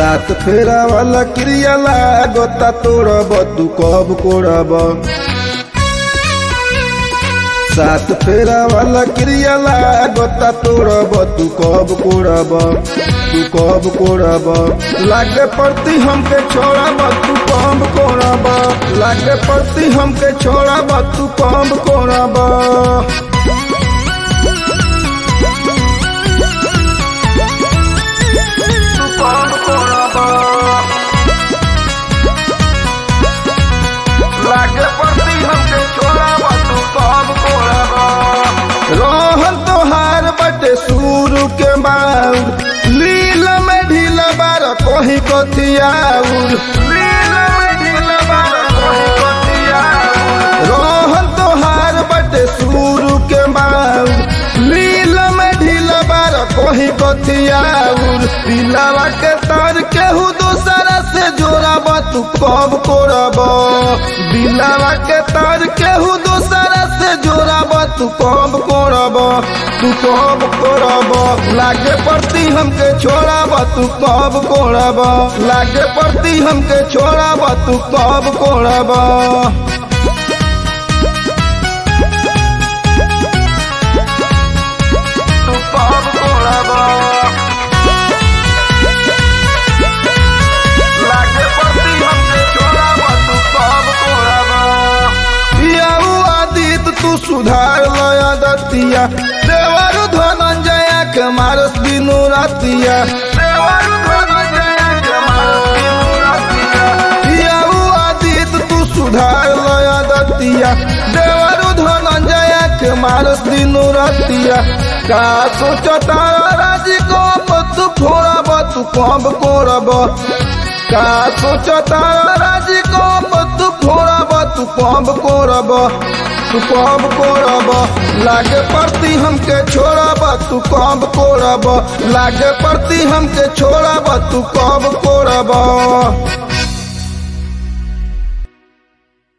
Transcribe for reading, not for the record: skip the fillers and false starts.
सात फेरा वाला क्रिया लागता तोड़ब तू कब कोड़ब। सात फेरा वाला क्रिया लागता तोड़ब तू कब कोड़ब। तू कब कोड़ब लागे पड़ती हमके छोड़ब तू कब कोड़ब। लागे पड़ती हमके छोड़ब तू कब कोड़ब। रोहन तोहार बटे शुरू के बाउर लील में ढीला बार कोही कोथियाउर। रोहन तोहार बटे शुरू के बाउर लील में ढीला बार कोही कोथियाउर। पिलावा के तार केहू दूसरा से जोड़ब तू कब कोड़ब। बिलावा के तार केहू दूसरा से जोड़ब तू कब कोड़ब। तू कब कोड़ब लागे पड़ती हमके छोड़ब तू कब कोड़ब। लागे पड़ती हमके छोड़ब तू कब कोड़ब। तू सुधार लया दतिया देवरु धनंजय के मारस दिनु रातिया। तू सुधार लया दतिया देवरु धनंजय के मारस दिनु रातिया। का सोचता राजी को तू फोड़ब तू कब कोड़ब। का सोचता राजी को तू फोड़ब तू कब कोड़ब। तू कब कोड़ब लागे पड़ती हमके छोड़ब तू कब कोड़ब। लागे पड़ती हमके छोड़ब तू कब कोड़ब।